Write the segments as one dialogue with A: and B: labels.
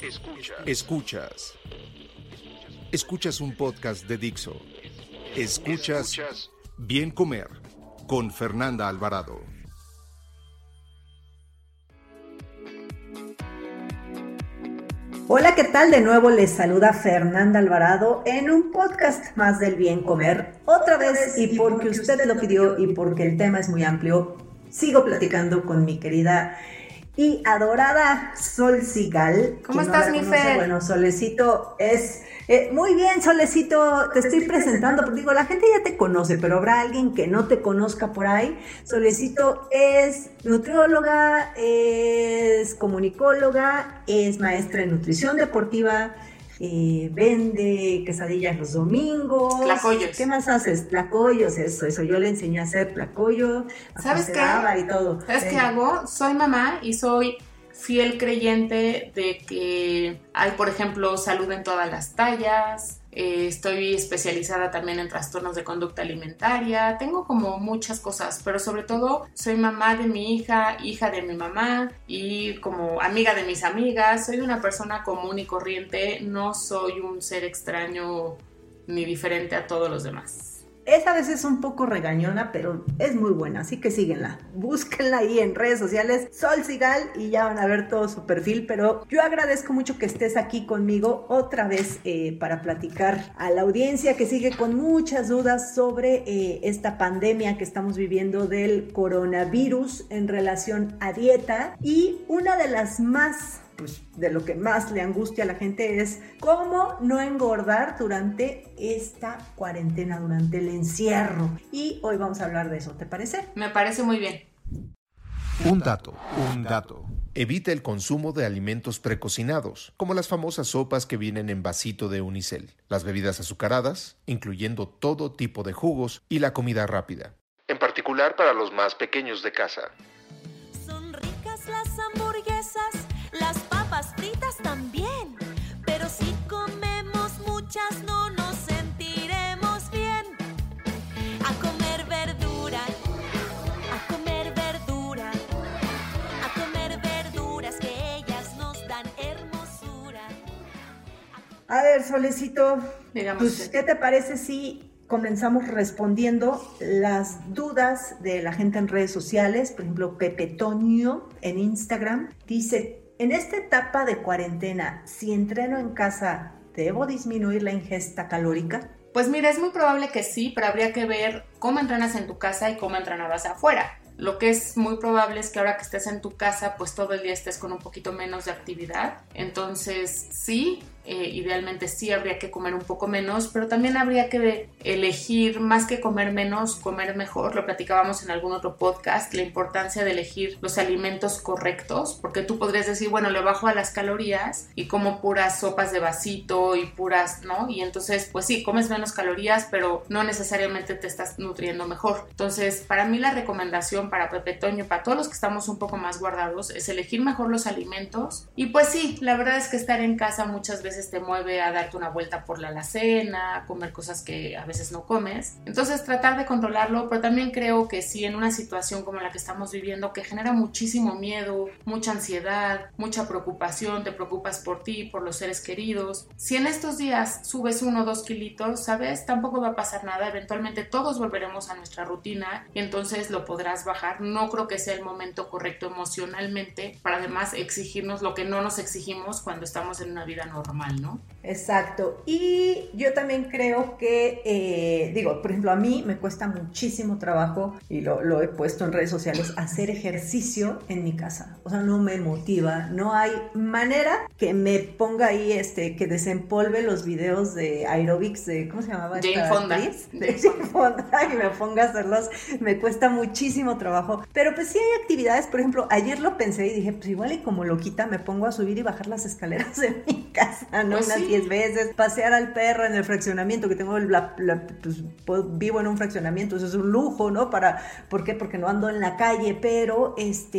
A: Escuchas un podcast de Dixo. Escuchas Bien Comer con Fernanda Alvarado.
B: Hola, ¿qué tal? De nuevo les saluda Fernanda Alvarado en un podcast más del Bien Comer. Otra vez, y porque usted lo pidió y porque el tema es muy amplio, sigo platicando con mi querida y adorada Sol Sigal.
C: ¿Cómo estás, mi Fer?
B: Bueno, Solecito es... muy bien, Solecito, te estoy presentando, porque digo, la gente ya te conoce, pero habrá alguien que no te conozca por ahí. Solecito es nutrióloga, es comunicóloga, es maestra en nutrición deportiva, vende quesadillas los domingos.
C: Tlacoyos.
B: ¿Qué más haces? Tlacoyos, eso. Yo le enseñé a hacer tlacoyo.
C: ¿Sabes qué?
B: Y todo.
C: ¿Sabes qué hago? Soy mamá y soy fiel creyente de que hay, por ejemplo, salud en todas las tallas. Estoy especializada también en trastornos de conducta alimentaria. Tengo como muchas cosas, pero sobre todo soy mamá de mi hija de mi mamá y como amiga de mis amigas. Soy una persona común y corriente, no soy un ser extraño ni diferente a todos los demás.
B: Es a veces un poco regañona, pero es muy buena, así que síguenla. Búsquenla ahí en redes sociales, Sol Sigal, y ya van a ver todo su perfil. Pero yo agradezco mucho que estés aquí conmigo otra vez para platicar a la audiencia que sigue con muchas dudas sobre esta pandemia que estamos viviendo del coronavirus en relación a dieta. Y una de las más... de lo que más le angustia a la gente es cómo no engordar durante esta cuarentena, durante el encierro. Y hoy vamos a hablar de eso, ¿te parece?
C: Me parece muy bien.
A: Un dato. Evita el consumo de alimentos precocinados, como las famosas sopas que vienen en vasito de unicel, las bebidas azucaradas, incluyendo todo tipo de jugos, y la comida rápida, en particular para los más pequeños de casa.
D: Son ricas las hamburguesas, las papas fritas también, pero si comemos muchas no nos sentiremos bien. A comer verdura, a comer verdura, a comer verduras que ellas nos dan hermosura.
B: A ver, Solecito,
C: Digamos
B: ¿qué te parece si comenzamos respondiendo las dudas de la gente en redes sociales? Por ejemplo, Pepe Toño en Instagram dice: en esta etapa de cuarentena, si entreno en casa, ¿debo disminuir la ingesta calórica?
C: Pues mira, es muy probable que sí, pero habría que ver cómo entrenas en tu casa y cómo entrenabas afuera. Lo que es muy probable es que ahora que estés en tu casa, pues todo el día estés con un poquito menos de actividad. Entonces sí, idealmente sí habría que comer un poco menos, pero también habría que elegir, más que comer menos, comer mejor. Lo platicábamos en algún otro podcast, la importancia de elegir los alimentos correctos, porque tú podrías decir, bueno, le bajo a las calorías y como puras sopas de vasito y puras, ¿no? Y entonces, pues sí, comes menos calorías, pero no necesariamente te estás nutriendo mejor. Entonces, para mí la recomendación para Pepe Toño, para todos los que estamos un poco más guardados, es elegir mejor los alimentos. Y pues sí, la verdad es que estar en casa muchas veces te mueve a darte una vuelta por la alacena, a comer cosas que a veces no comes. Entonces tratar de controlarlo, pero también creo que sí, en una situación como la que estamos viviendo, que genera muchísimo miedo, mucha ansiedad, mucha preocupación, te preocupas por ti, por los seres queridos. Si en estos días subes 1 o 2 kilitos, ¿sabes? Tampoco va a pasar nada, eventualmente todos volveremos a nuestra rutina y entonces lo podrás bajar. No creo que sea el momento correcto emocionalmente para además exigirnos lo que no nos exigimos cuando estamos en una vida normal, ¿no?
B: Exacto. Y yo también creo que, por ejemplo, a mí me cuesta muchísimo trabajo, y lo he puesto en redes sociales, hacer ejercicio en mi casa. O sea, no me motiva, no hay manera que me ponga ahí, que desempolve los videos de aerobics de, ¿cómo se llamaba?
C: Jane Fonda.
B: De Jane Fonda, y me ponga a hacerlos. Me cuesta muchísimo trabajo. Pero pues sí hay actividades, por ejemplo, ayer lo pensé y dije, pues igual y como loquita me pongo a subir y bajar las escaleras de mi casa, ¿no?
C: Pues
B: Unas
C: sí.
B: 10 veces, pasear al perro en el fraccionamiento, que tengo pues, vivo en un fraccionamiento, eso es un lujo, ¿no? ¿Por qué? Porque no ando en la calle, pero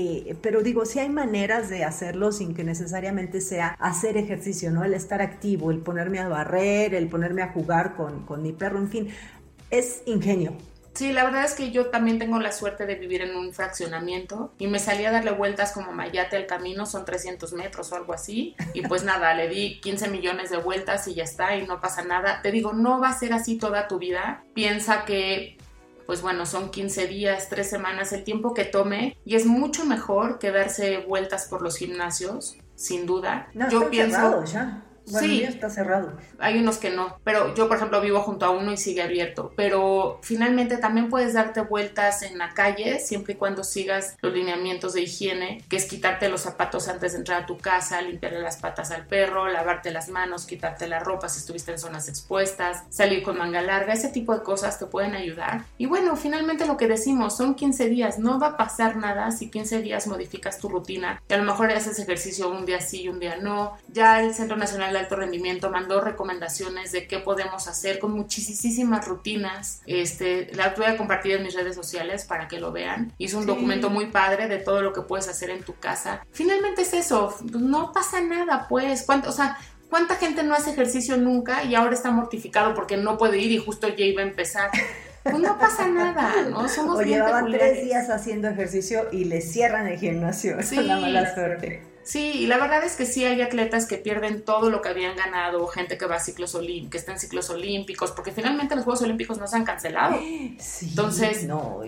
B: digo, sí hay maneras de hacerlo sin que necesariamente sea hacer ejercicio, ¿no? El estar activo, el ponerme a barrer, el ponerme a jugar con mi perro, en fin, es ingenio.
C: Sí, la verdad es que yo también tengo la suerte de vivir en un fraccionamiento y me salí a darle vueltas como mayate al camino, son 300 metros o algo así, y pues nada, le di 15 millones de vueltas y ya está, y no pasa nada. Te digo, no va a ser así toda tu vida. Piensa que, pues bueno, son 15 días, 3 semanas, el tiempo que tome, y es mucho mejor que darse vueltas por los gimnasios, sin duda.
B: No,
C: yo
B: están
C: pienso...
B: cerrados ya. Bueno,
C: sí,
B: ya está cerrado.
C: Hay unos que no, pero yo por ejemplo vivo junto a uno y sigue abierto, pero finalmente también puedes darte vueltas en la calle siempre y cuando sigas los lineamientos de higiene, que es quitarte los zapatos antes de entrar a tu casa, limpiarle las patas al perro, lavarte las manos, quitarte la ropa si estuviste en zonas expuestas, salir con manga larga, ese tipo de cosas te pueden ayudar. Y bueno, finalmente lo que decimos, son 15 días, no va a pasar nada si 15 días modificas tu rutina, y a lo mejor haces ejercicio un día sí y un día no. Ya el Centro Nacional de Alto Rendimiento mandó recomendaciones de qué podemos hacer con muchísimas rutinas. La voy a compartir en mis redes sociales para que lo vean. Hizo un documento muy padre de todo lo que puedes hacer en tu casa. Finalmente es eso, no pasa nada, pues. ¿Cuánta gente no hace ejercicio nunca y ahora está mortificado porque no puede ir y justo ya iba a empezar? Pues no pasa nada, ¿no? Somos bien
B: llevaban
C: peculiares.
B: 3 días haciendo ejercicio y le cierran el gimnasio.
C: Sí,
B: Es la mala suerte.
C: Sí, y la verdad es que sí hay atletas que pierden todo lo que habían ganado, gente que va a que está en ciclos olímpicos, porque finalmente los Juegos Olímpicos no se han cancelado.
B: Sí,
C: entonces,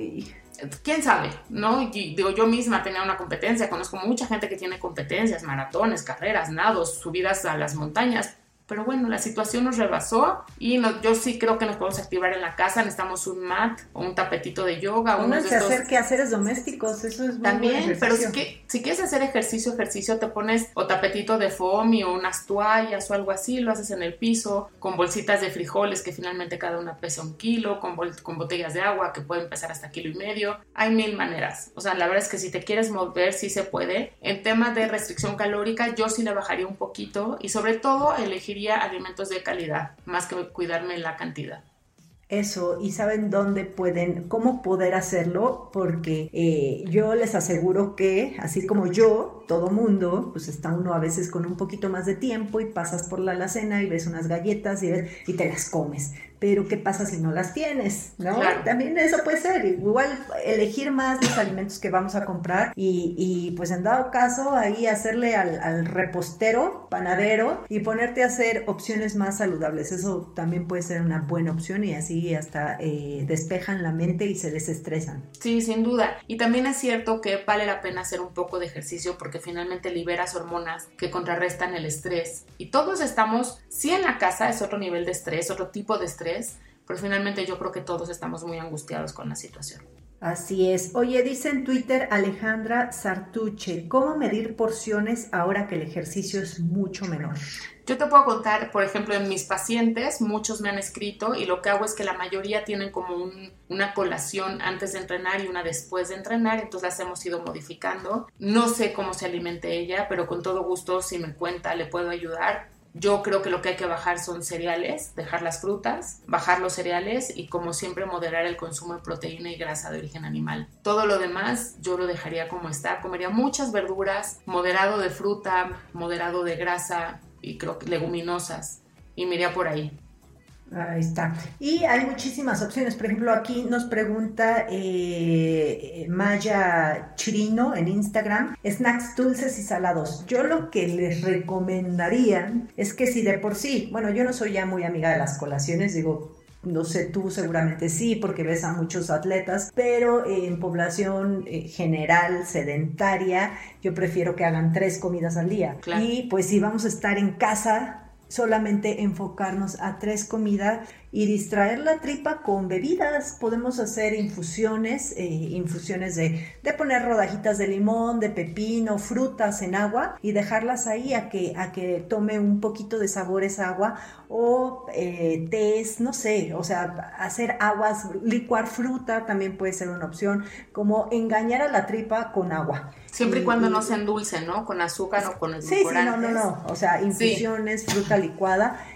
C: quién sabe, ¿no? Y digo, yo misma tenía una competencia, conozco mucha gente que tiene competencias, maratones, carreras, nados, subidas a las montañas. Pero bueno, la situación nos rebasó y yo sí creo que nos podemos activar en la casa. Necesitamos un mat o un tapetito de yoga.
B: Pónganse a hacer quehaceres domésticos, eso es muy
C: también, pero si quieres hacer ejercicio, te pones o tapetito de foamy o unas toallas o algo así, lo haces en el piso, con bolsitas de frijoles que finalmente cada una pesa 1 kilo, con botellas de agua que pueden pesar hasta 1,5 kilos. Hay 1000 maneras. O sea, la verdad es que si te quieres mover, sí se puede. En tema de restricción calórica, yo sí le bajaría un poquito y sobre todo elegiría alimentos de calidad, más que cuidarme la cantidad.
B: Eso, y ¿saben cómo poder hacerlo? Porque yo les aseguro que, así como yo, todo mundo, pues está uno a veces con un poquito más de tiempo y pasas por la alacena y ves unas galletas y te las comes. Pero ¿qué pasa si no las tienes? ¿No?
C: Claro.
B: También eso puede ser. Igual elegir más los alimentos que vamos a comprar y pues en dado caso ahí hacerle al repostero, panadero y ponerte a hacer opciones más saludables. Eso también puede ser una buena opción y así hasta despejan la mente y se desestresan.
C: Sí, sin duda. Y también es cierto que vale la pena hacer un poco de ejercicio porque finalmente liberas hormonas que contrarrestan el estrés. Y todos estamos, sí en la casa es otro nivel de estrés, otro tipo de estrés, pero finalmente yo creo que todos estamos muy angustiados con la situación.
B: Así es. Oye, dice en Twitter Alejandra Sartuche, ¿cómo medir porciones ahora que el ejercicio es mucho menor?
C: Yo te puedo contar, por ejemplo, en mis pacientes, muchos me han escrito y lo que hago es que la mayoría tienen como una colación antes de entrenar y una después de entrenar, entonces las hemos ido modificando. No sé cómo se alimente ella, pero con todo gusto, si me cuenta, le puedo ayudar. Yo creo que lo que hay que bajar son cereales, dejar las frutas, bajar los cereales y como siempre moderar el consumo de proteína y grasa de origen animal. Todo lo demás yo lo dejaría como está, comería muchas verduras, moderado de fruta, moderado de grasa y creo que leguminosas y me iría por ahí.
B: Ahí está. Y hay muchísimas opciones. Por ejemplo, aquí nos pregunta Maya Chirino en Instagram, snacks dulces y salados. Yo lo que les recomendaría es que si de por sí, bueno, yo no soy ya muy amiga de las colaciones, digo, no sé, tú seguramente sí, porque ves a muchos atletas, pero en población general, sedentaria, yo prefiero que hagan 3 comidas al día.
C: Claro.
B: Y pues si vamos a estar en casa, solamente enfocarnos a 3 comidas y distraer la tripa con bebidas. Podemos hacer infusiones de poner rodajitas de limón, de pepino, frutas en agua y dejarlas ahí a que tome un poquito de sabor esa agua o tés, no sé, o sea, hacer aguas, licuar fruta también puede ser una opción, como engañar a la tripa con agua.
C: Siempre y cuando no se endulce, ¿no? Con azúcar o con edulcorantes.
B: Sí, no, o sea, infusiones, fruta licuada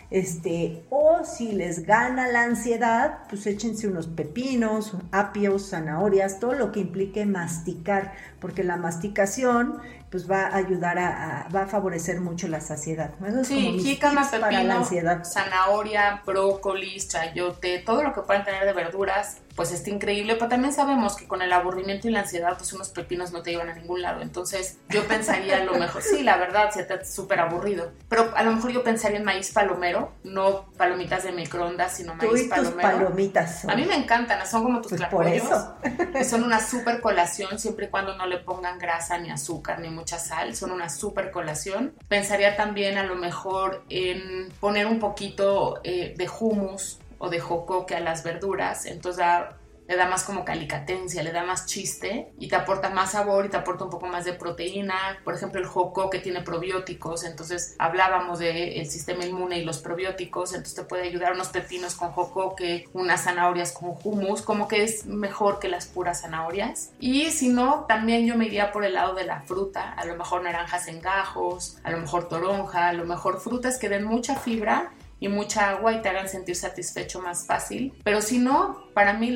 B: O si les gana la ansiedad, pues échense unos pepinos, apios, zanahorias, todo lo que implique masticar, porque la masticación pues va a ayudar va a favorecer mucho la saciedad. Eso es como mis
C: jícama,
B: tips para la ansiedad.
C: pepino, zanahoria, brócoli, chayote, todo lo que puedan tener de verduras, pues está increíble, pero también sabemos que con el aburrimiento y la ansiedad, pues unos pepinos no te llevan a ningún lado, entonces yo pensaría a lo mejor, sí, la verdad, se te hace súper aburrido, pero a lo mejor yo pensaría en maíz palomero, no palomitas de microondas, sino maíz
B: Tú y
C: palomero.
B: tus palomitas.
C: A mí me encantan, son como tus
B: pues
C: tlacoyos,
B: por eso.
C: que son una súper colación, siempre y cuando no le pongan grasa, ni azúcar, ni mucha sal, son una súper colación. Pensaría también a lo mejor en poner un poquito de hummus o de jocoque a las verduras, entonces le da más como calicatencia, le da más chiste y te aporta más sabor y te aporta un poco más de proteína. Por ejemplo, el jocoque tiene probióticos, entonces hablábamos del sistema inmune y los probióticos, entonces te puede ayudar unos pepinos con jocoque, unas zanahorias con hummus, como que es mejor que las puras zanahorias. Y si no, también yo me iría por el lado de la fruta, a lo mejor naranjas en gajos, a lo mejor toronja, a lo mejor frutas que den mucha fibra y mucha agua y te hagan sentir satisfecho más fácil. Pero si no, para mí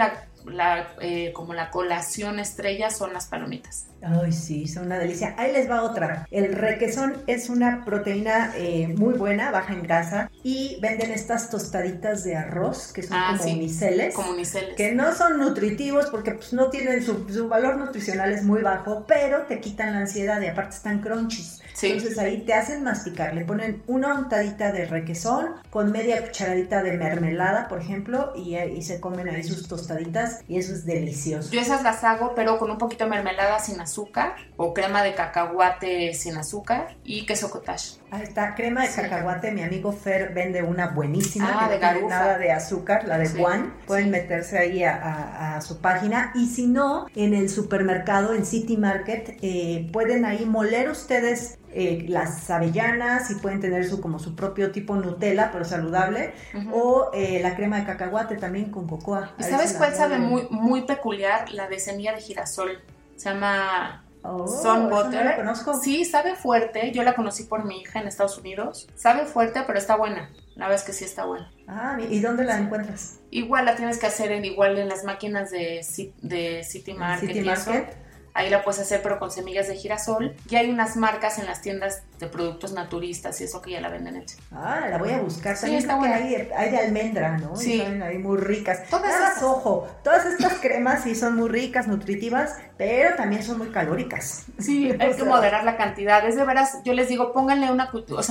C: como la colación estrella son las palomitas.
B: Ay, sí, son una delicia. Ahí les va otra. El requesón es una proteína muy buena, baja en grasa, y venden estas tostaditas de arroz que son como uniceles.
C: Como uniceles.
B: Que no son nutritivos porque pues, no tienen su valor nutricional es muy bajo, pero te quitan la ansiedad y aparte están crunchies. Sí. Entonces ahí te hacen masticar. Le ponen una untadita de requesón con media cucharadita de mermelada, por ejemplo, y se comen ahí sus tostaditas y eso es delicioso.
C: Yo esas las hago, pero con un poquito de mermelada sin azúcar o crema de cacahuate sin azúcar y queso cottage.
B: Ahí está, crema de cacahuate. Mi amigo Fer vende una buenísima que
C: de
B: no tiene nada de azúcar, la de Juan. Pueden meterse ahí a su página, y si no, en el supermercado, en City Market, pueden ahí moler ustedes las avellanas y pueden tener como su propio tipo Nutella, pero saludable, o la crema de cacahuate también con cocoa.
C: ¿Y sabes cuál sabe muy, muy peculiar? La de semilla de girasol. Se llama Sun Butter.
B: No la conozco.
C: Sí, sabe fuerte. Yo la conocí por mi hija en Estados Unidos. Sabe fuerte, pero está buena. La verdad es que sí está buena.
B: ¿Y dónde la encuentras?
C: Igual la tienes que hacer en las máquinas de City Market.
B: City Market.
C: Ahí la puedes hacer, pero con semillas de girasol. Y hay unas marcas en las tiendas de productos naturistas y eso que ya la venden hecha.
B: La voy a buscar.
C: Sí, está buena.
B: Hay de almendra, ¿no?
C: Sí.
B: Y son ahí muy ricas.
C: Todas
B: ojo, todas estas cremas sí son muy ricas, nutritivas, pero también son muy calóricas.
C: Sí, hay que moderar la cantidad. Es de veras, yo les digo, pónganle una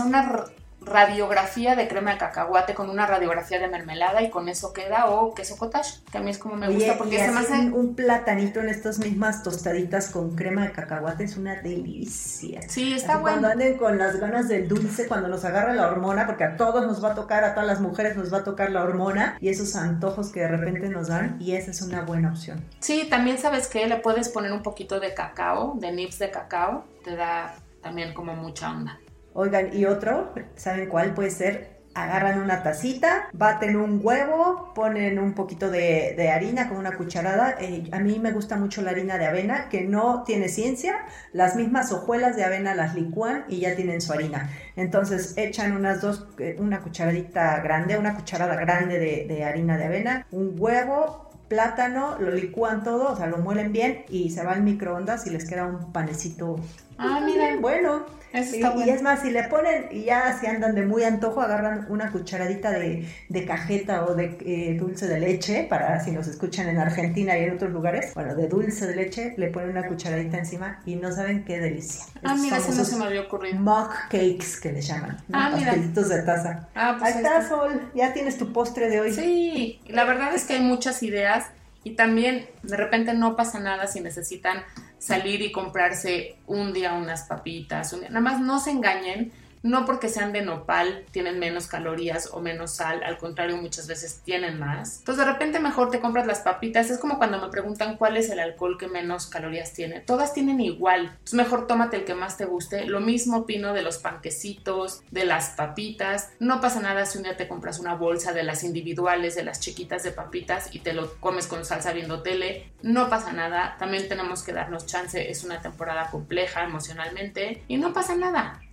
C: radiografía de crema de cacahuate con una radiografía de mermelada y con eso queda, o queso cottage, que a mí es como me gusta porque se me hace
B: un platanito en estas mismas tostaditas con crema de cacahuate es una delicia.
C: Sí, está bueno.
B: Cuando anden con las ganas del dulce, cuando nos agarra la hormona, porque a todos nos va a tocar, a todas las mujeres nos va a tocar la hormona y esos antojos que de repente nos dan, y esa es una buena opción.
C: Sí, también sabes que le puedes poner un poquito de cacao, de nibs de cacao, te da también como mucha onda.
B: Oigan, y otro, ¿saben cuál puede ser? Agarran una tacita, baten un huevo, ponen un poquito de harina con una cucharada. A mí me gusta mucho la harina de avena, que no tiene ciencia. Las mismas hojuelas de avena las licúan y ya tienen su harina. Entonces echan una cucharadita grande, una cucharada grande de harina de avena, un huevo, plátano, lo licúan todo, o sea, lo muelen bien y se va al microondas y les queda un panecito.
C: Miren,
B: bueno.
C: Eso está bueno.
B: Y es más, si le ponen, y ya si andan de muy antojo, agarran una cucharadita de cajeta o de dulce de leche, para si nos escuchan en Argentina y en otros lugares, bueno, de dulce de leche, le ponen una cucharadita encima y no saben qué delicia.
C: Mira, eso no se me había ocurrido.
B: Mug cakes, que le llaman, ¿no? Pastelitos de taza.
C: Pues
B: ahí está, Sol, ya tienes tu postre de hoy.
C: Sí, la verdad es que hay muchas ideas y también de repente no pasa nada si necesitan salir y comprarse un día unas papitas, nada más no se engañen, no porque sean de nopal tienen menos calorías o menos sal, al contrario, muchas veces tienen más. Entonces de repente mejor te compras las papitas. Es como cuando me preguntan cuál es el alcohol que menos calorías tiene, todas tienen igual, entonces mejor tómate el que más te guste. Lo mismo opino de los panquecitos, de las papitas. No pasa nada si un día te compras una bolsa de las individuales, de las chiquitas de papitas y te lo comes con salsa viendo tele, no pasa nada. También tenemos que darnos chance, es una temporada compleja emocionalmente y no pasa nada.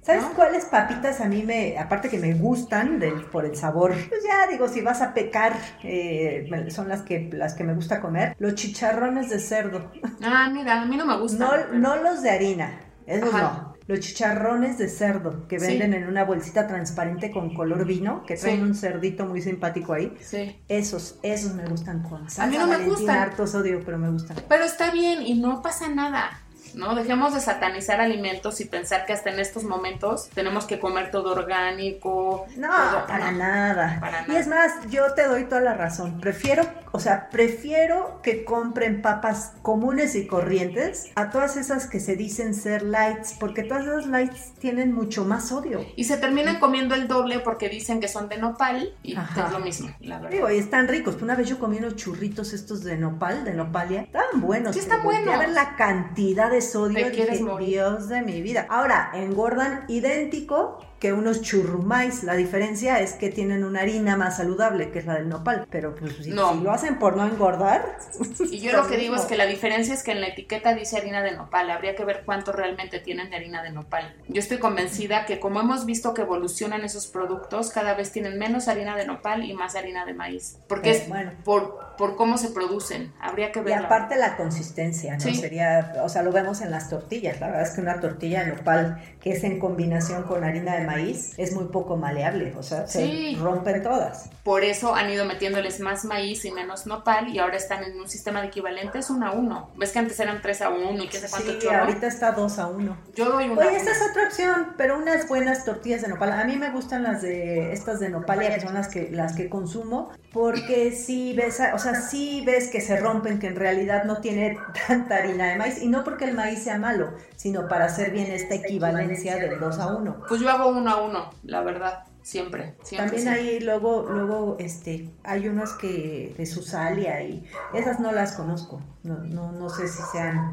B: ¿Sabes
C: ¿no?
B: cuáles papitas a mí aparte que me gustan por el sabor? Pues ya digo, si vas a pecar, son las que me gusta comer. Los chicharrones de cerdo.
C: Ah, mira, a mí no me gustan.
B: No los de harina, esos
C: Ajá.
B: no. Los chicharrones de cerdo que venden en una bolsita transparente con color vino, que traen un cerdito muy simpático ahí.
C: Sí.
B: Esos me gustan con salsa.
C: A mí no me
B: Valentina,
C: gustan.
B: harto sodio, pero me gustan.
C: Pero está bien y no pasa nada, ¿no? Dejemos de satanizar alimentos y pensar que hasta en estos momentos tenemos que comer todo orgánico.
B: No,
C: todo,
B: para
C: no,
B: nada.
C: para
B: Y
C: nada.
B: es más, yo te doy toda la razón. Prefiero que compren papas comunes y corrientes a todas esas que se dicen ser lights, porque todas esas lights tienen mucho más sodio.
C: Y se terminan comiendo el doble porque dicen que son de nopal y
B: Ajá.
C: es lo mismo, la verdad.
B: Digo, y están ricos. Una vez yo comí unos churritos estos de nopal, de nopalia. Estaban buenos.
C: Sí, están
B: pero volteé a
C: buenos.
B: ver la cantidad de sodio.
C: Te quieres
B: dije,
C: morir.
B: Dios de mi vida. Ahora, engordan idéntico que unos churrumais. La diferencia es que tienen una harina más saludable, que es la del nopal. Pero pues si lo hacen por no engordar.
C: Y yo lo que digo es que la diferencia es que en la etiqueta dice harina de nopal. Habría que ver cuánto realmente tienen de harina de nopal. Yo estoy convencida que como hemos visto que evolucionan esos productos, cada vez tienen menos harina de nopal y más harina de maíz. Porque es por cómo se producen. Habría que
B: Y
C: verlo.
B: aparte la consistencia, ¿no?
C: Sí.
B: Sería, o sea, lo vemos en las tortillas. La verdad es que una tortilla de nopal que es en combinación con harina de maíz es muy poco maleable. O sea,
C: Sí.
B: se rompen todas.
C: Por eso han ido metiéndoles más maíz y menos nopal y ahora están en un sistema de equivalentes 1-1. ¿Ves que antes eran 3-1 y qué sé cuánto
B: Sí,
C: chorro?
B: ahorita está 2-1.
C: Yo doy una.
B: Oye, esta es otra opción, pero unas buenas tortillas de nopal. A mí me gustan estas de nopalia, que son las que consumo, porque sí ves que se rompen, que en realidad no tiene tanta harina de maíz, y no porque el maíz sea malo, sino para hacer bien esta equivalencia del 2-1.
C: Pues yo hago 1-1, la verdad, siempre.
B: También
C: sí.
B: hay luego hay unas que de Susalia y esas no las conozco. No sé si sean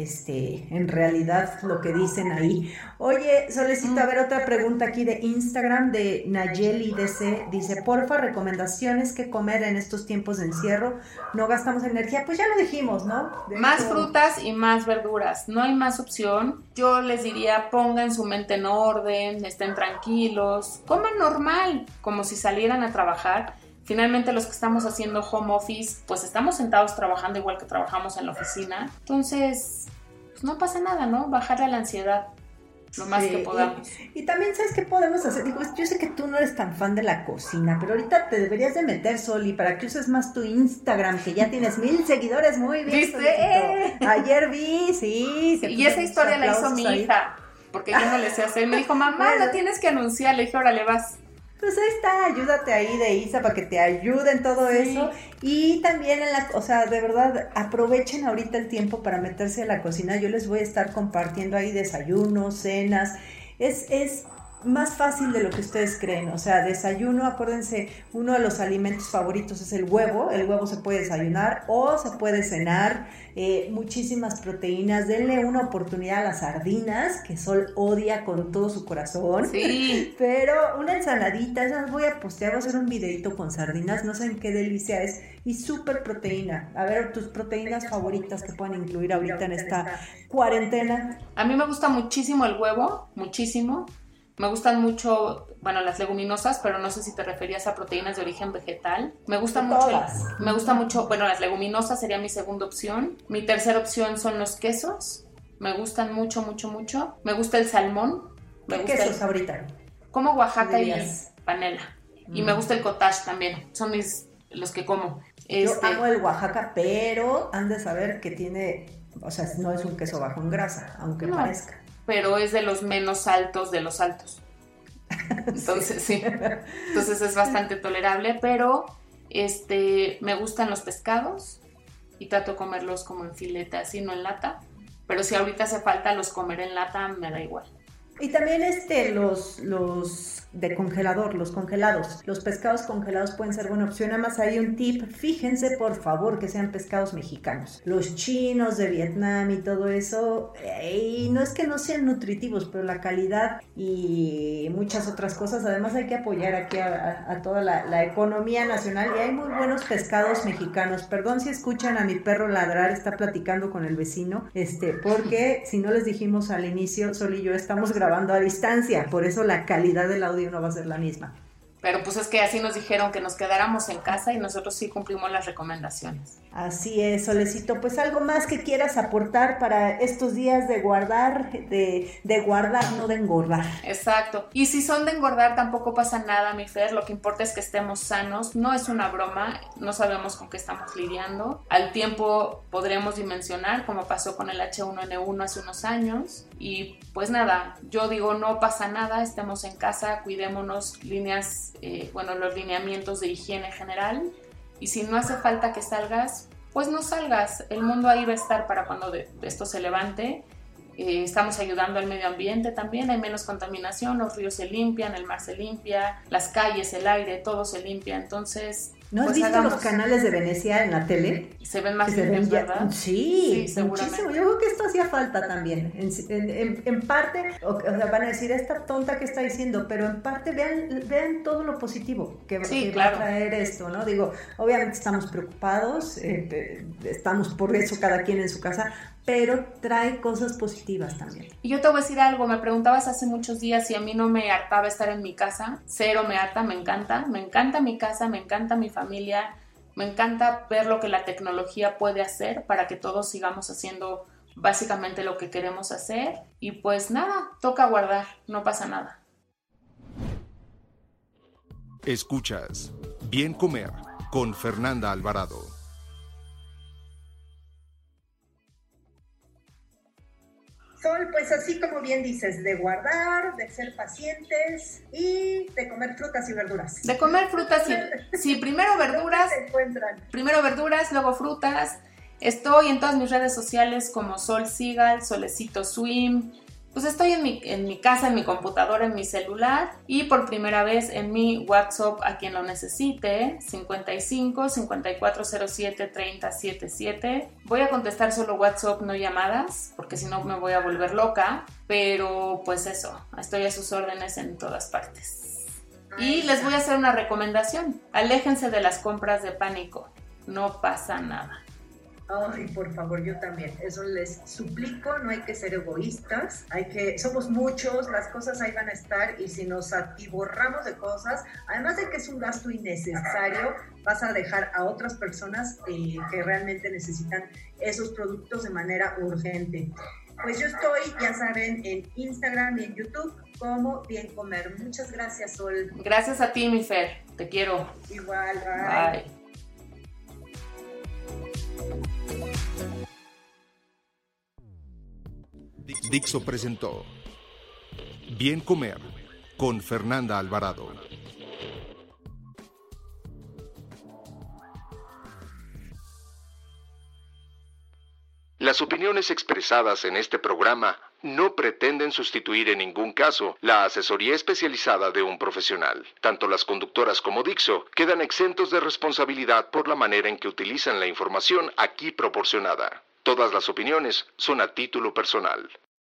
B: en realidad lo que dicen ahí. Oye, Solecito, a ver, otra pregunta aquí de Instagram de Nayeli DC. Dice, porfa, recomendaciones que comer en estos tiempos de encierro. No gastamos energía. Pues ya lo dijimos, ¿no?
C: Más frutas y más verduras. No hay más opción. Yo les diría, pongan su mente en orden, estén tranquilos, coman normal, como si salieran a trabajar. Finalmente los que estamos haciendo home office, pues estamos sentados trabajando igual que trabajamos en la oficina. Entonces, pues no pasa nada, ¿no? Bajarle a la ansiedad lo más que podamos.
B: Y también, ¿sabes qué podemos hacer? Digo, yo sé que tú no eres tan fan de la cocina, pero ahorita te deberías de meter, Soli, para que uses más tu Instagram, que ya tienes 1000 seguidores. Muy bien,
C: ¿viste?
B: Solicito. Ayer vi, sí.
C: Y esa historia la hizo mi hija, porque yo no le sé hacer. Me dijo, mamá, lo tienes que anunciar. Le dije, órale, vas.
B: Pues ahí está, ayúdate ahí de Isa para que te ayude en todo eso. Y también de verdad, aprovechen ahorita el tiempo para meterse a la cocina. Yo les voy a estar compartiendo ahí desayunos, cenas. Es más fácil de lo que ustedes creen. O sea, desayuno, acuérdense, uno de los alimentos favoritos es el huevo. El huevo se puede desayunar o se puede cenar. Muchísimas proteínas. Denle una oportunidad a las sardinas, que Sol odia con todo su corazón.
C: Sí.
B: Pero una ensaladita, esas voy a postear, voy a hacer un videito con sardinas, no saben qué delicia es. Y súper proteína. A ver, tus proteínas favoritas que puedan incluir ahorita en esta cuarentena.
C: A mí me gusta muchísimo el huevo, muchísimo. Me gustan mucho, las leguminosas, pero no sé si te referías a proteínas de origen vegetal. Me gusta mucho, las leguminosas sería mi segunda opción. Mi tercera opción son los quesos. Me gustan mucho, mucho, mucho. Me gusta el salmón.
B: ¿Qué quesos ahorita?
C: Como Oaxaca y
B: ¿Dirías?
C: panela. Y me gusta el cottage también. Son los que como.
B: Yo amo el Oaxaca, pero han de saber que tiene, no es un queso bajo en grasa, aunque parezca.
C: Pero es de los menos altos de los altos. Entonces, sí. Entonces es bastante tolerable, pero me gustan los pescados y trato de comerlos como en filete, así, no en lata. Pero si ahorita hace falta los comer en lata, me da igual.
B: Y también los de congelador, los congelados. Los pescados congelados pueden ser buena opción. Nada más hay un tip, fíjense por favor que sean pescados mexicanos. Los chinos de Vietnam y todo eso, y no es que no sean nutritivos, pero la calidad y muchas otras cosas. Además hay que apoyar aquí a toda la economía nacional, y hay muy buenos pescados mexicanos. Perdón si escuchan a mi perro ladrar, está platicando con el vecino, porque si no les dijimos al inicio, Sol y yo estamos grabando a distancia, por eso la calidad del audio no va a ser la misma.
C: Pero pues es que así nos dijeron que nos quedáramos en casa y nosotros sí cumplimos las recomendaciones.
B: Así es, Solecito. Pues algo más que quieras aportar para estos días de guardar, de guardar, no de engordar.
C: Exacto. Y si son de engordar tampoco pasa nada, mi Fer. Lo que importa es que estemos sanos. No es una broma, no sabemos con qué estamos lidiando. Al tiempo podremos dimensionar, como pasó con el H1N1 hace unos años. Y pues nada, yo digo no pasa nada, estemos en casa, cuidémonos, los lineamientos de higiene general. Y si no hace falta que salgas, pues no salgas. El mundo ahí va a estar para cuando esto se levante. Estamos ayudando al medio ambiente también, hay menos contaminación, los ríos se limpian, el mar se limpia, las calles, el aire, todo se limpia. Entonces,
B: ¿no has visto los canales de Venecia en la tele?
C: Se ven más limpios, ¿verdad?
B: Sí, muchísimo. Yo creo que esto hacía falta también. En parte, o sea, van a decir, esta tonta que está diciendo, pero en parte vean todo lo positivo que va a traer esto, ¿no? Digo, obviamente estamos preocupados, estamos por eso cada quien en su casa, pero trae cosas positivas también.
C: Y yo te voy a decir algo, me preguntabas hace muchos días si a mí no me hartaba estar en mi casa. Cero me harta, me encanta mi casa, me encanta mi familia, me encanta ver lo que la tecnología puede hacer para que todos sigamos haciendo básicamente lo que queremos hacer. Y pues nada, toca guardar, no pasa nada.
A: Escuchas Bien Comer con Fernanda Alvarado.
B: Sol, pues así como bien dices, de guardar, de ser pacientes y de comer frutas y verduras.
C: De comer frutas y... Sí, primero verduras.
B: ¿Dónde se encuentran?
C: Primero verduras, luego frutas. Estoy en todas mis redes sociales como Sol Sigal, Solecito Swim. Pues estoy en mi casa, en mi computadora, en mi celular y por primera vez en mi WhatsApp a quien lo necesite, 55 5407 3077. Voy a contestar solo WhatsApp, no llamadas, porque si no me voy a volver loca, pero pues eso, estoy a sus órdenes en todas partes. Y les voy a hacer una recomendación, aléjense de las compras de pánico, no pasa nada.
B: Ay, por favor, yo también, eso les suplico, no hay que ser egoístas, somos muchos, las cosas ahí van a estar y si nos atiborramos de cosas, además de que es un gasto innecesario, vas a dejar a otras personas que realmente necesitan esos productos de manera urgente. Pues yo estoy, ya saben, en Instagram y en YouTube como Bien Comer. Muchas gracias, Sol.
C: Gracias a ti, mi Fer, te quiero.
B: Igual, bye.
C: Bye.
A: Dixo presentó Bien Comer con Fernanda Alvarado. Las opiniones expresadas en este programa no pretenden sustituir en ningún caso la asesoría especializada de un profesional. Tanto las conductoras como Dixo quedan exentos de responsabilidad por la manera en que utilizan la información aquí proporcionada. Todas las opiniones son a título personal.